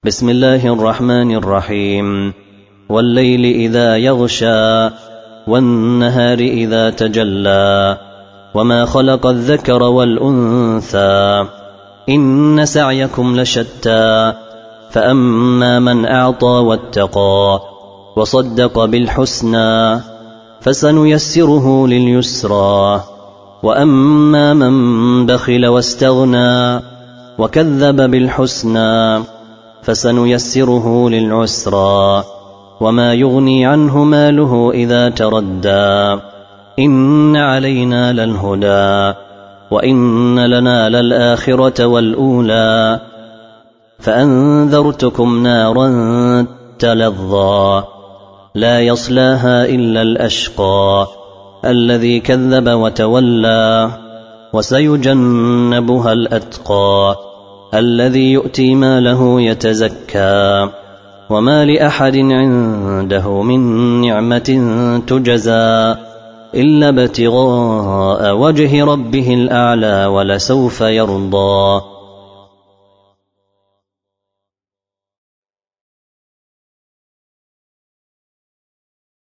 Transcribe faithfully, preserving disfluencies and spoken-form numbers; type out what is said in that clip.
بسم الله الرحمن الرحيم. والليل إذا يغشى والنهار إذا تجلى وما خلق الذكر والأنثى إن سعيكم لشتى فأما من أعطى واتقى وصدق بالحسنى فسنيسره لليسرى وأما من بخل واستغنى وكذب بالحسنى فسنيسره للعسرى وما يغني عنه ماله إذا تردى إن علينا للهدى وإن لنا للآخرة والأولى فأنذرتكم نارا تلظى لا يصلاها إلا الأشقى الذي كذب وتولى وسيجنبها الأتقى الذي يؤتي ماله يتزكى وما لأحد عنده من نعمة تجزى إلا ابتغاء وجه ربه الأعلى ولسوف يرضى